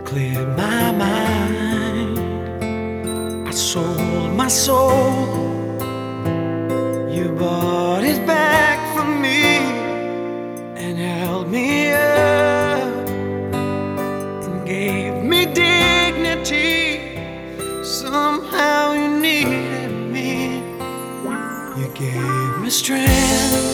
cleared my mind. I sold my soul. You bought it back for me and held me up and gave me dignity. Somehow you needed me. You gave me strength